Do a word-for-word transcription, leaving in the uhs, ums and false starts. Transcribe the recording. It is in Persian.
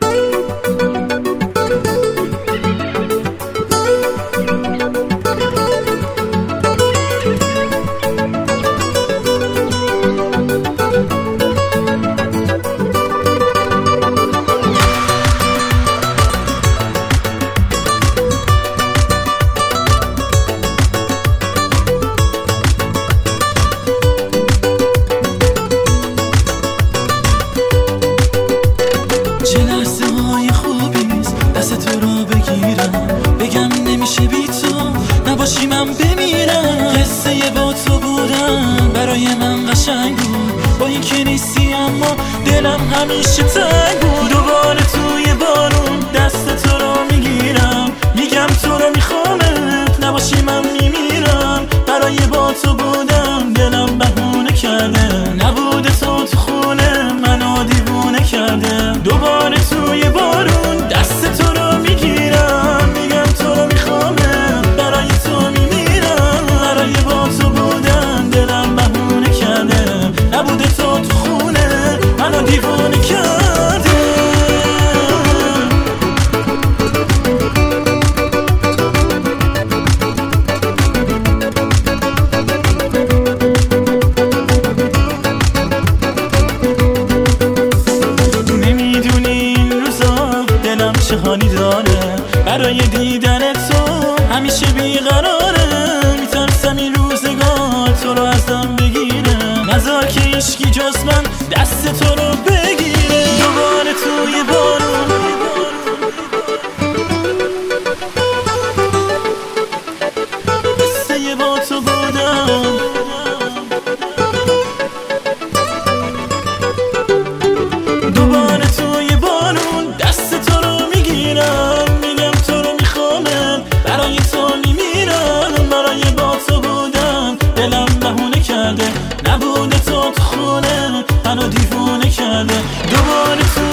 نباشی من بمیرم. قصه با تو بودم برای من قشنگ بود، با این که نیستی اما دلم همیشه تنگ بود. دوباره توی بارون دست تو رو میگیرم، میگم تو رو میخوامت، نباشی من میمیرم. برای با تو بودم دلم بهونه کرده، نبوده تو تو خونه منو دیوونه کرده. دوباره توی بارون دست تو رو میگیرم، میگم تو رو میخوامت، برای تو میمیرم. برای با تو بودن دلم بهونه کرده، نبوده تو تو خونه منو دیوونه کرده. چه حالی داره برای دیدن تو، همیشه بیقراره. میترسم این روزگار تو رو ازم بگیره، نذار که عشقی جز من دست تو رو بگیره. دوباره توی بارون قصه با تو بودم، دوباره توی بارون دست تو رو میگیرم، میگم تو رو میخوامم، برای تو میمیرم. برای با تو بودم دلم بهونه کرده، نبوده تو تو خونه منو دیوونه کرده. دوباره تو